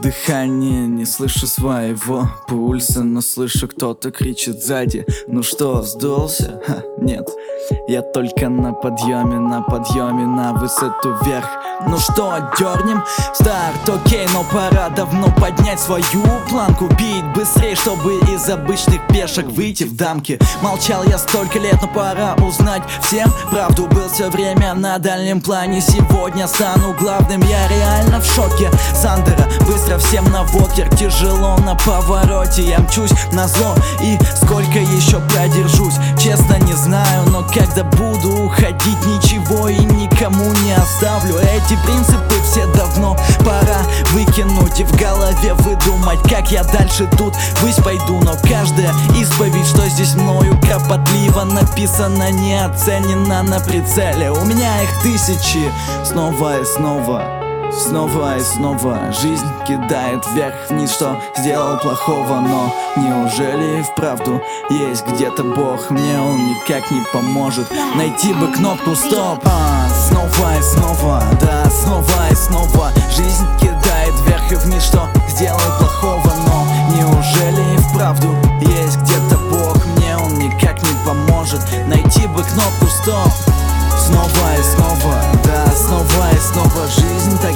дыхания не слышу своего пульса, но слышу, кто-то кричит сзади. Ну что, сдулся? Ха, нет, я только на подъеме, на высоту вверх. Ну что, дернем? Старт, окей, но пора давно поднять свою планку. Бить быстрее, чтобы из обычных пешек выйти в дамки. Молчал я столько лет, но пора узнать всем правду. Был все время на дальнем плане, сегодня стану главным. Я реально в шоке. Сандера, быстро всем на вокер. Тяжело на повороте, я мчусь на зло. И сколько еще продержусь, честно не знаю. Но когда буду уходить, ничего и никому не оставлю. Эти принципы все давно пора выкинуть и в голове выдумать, как я дальше тут ввысь пойду. Но каждая исповедь, что здесь мною кропотливо написано, не оценена на прицеле. У меня их тысячи, снова и снова, снова и снова. Жизнь кидает вверх-вниз, что сделал плохого. Но неужели и вправду есть где-то Бог? Мне он никак не поможет найти бы кнопку стоп. Снова и снова, да, снова и снова. Жизнь кидает вверх и вниз, что сделал плохого. Но неужели и вправду есть где-то Бог? Мне он никак не поможет найти бы кнопку стоп. Снова и снова, да, снова и снова. Жизнь так